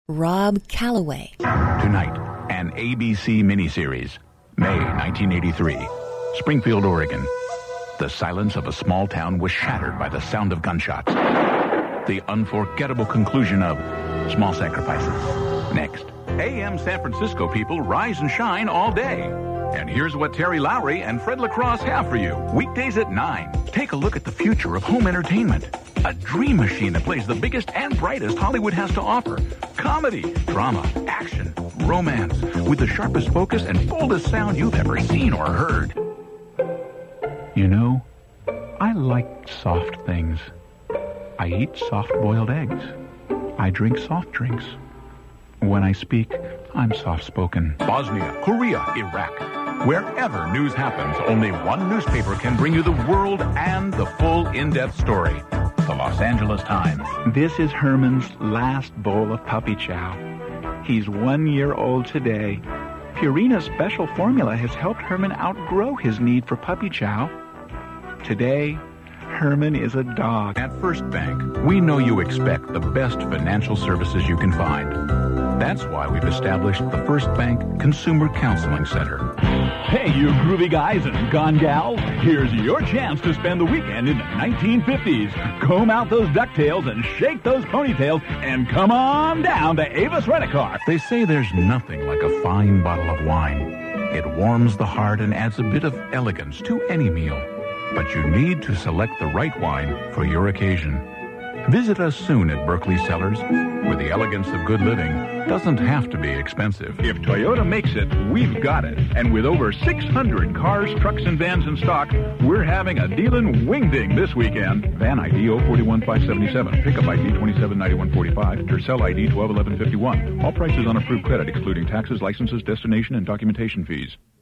Rob Calloway. Tonight, an ABC miniseries. May 1983. Springfield, Oregon. The silence of a small town was shattered by the sound of gunshots. The unforgettable conclusion of Small Sacrifices. Next. AM San Francisco people rise and shine all day. And here's what Terry Lowry and Fred LaCrosse have for you. Weekdays at 9. Take a look at the future of home entertainment. A dream machine that plays the biggest and brightest Hollywood has to offer. Comedy, drama, action, romance, with the sharpest focus and boldest sound you've ever seen or heard. You know, I like soft things. I eat soft-boiled eggs. I drink soft drinks. When I speak, I'm soft-spoken. Bosnia, Korea, Iraq. Wherever news happens, only one newspaper can bring you the world and the full in-depth story. The Los Angeles Times. This is Herman's last bowl of puppy chow. He's 1 year old today. Purina's special formula has helped Herman outgrow his need for puppy chow. Today, Herman is a dog. At First Bank, we know you expect the best financial services you can find. That's why we've established the First Bank Consumer Counseling Center. Hey, you groovy guys and gone gals, here's your chance to spend the weekend in the 1950s. Comb out those ducktails and shake those ponytails and come on down to Avis Rent-A-Car. They say there's nothing like a fine bottle of wine. It warms the heart and adds a bit of elegance to any meal. But you need to select the right wine for your occasion. Visit us soon at Berkeley Cellars, where the elegance of good living doesn't have to be expensive. If Toyota makes it, we've got it. And with over 600 cars, trucks, and vans in stock, we're having a dealin' wing-ding this weekend. Van ID 041577, pickup ID 279145, Tercel ID 121151. All prices on approved credit, excluding taxes, licenses, destination, and documentation fees.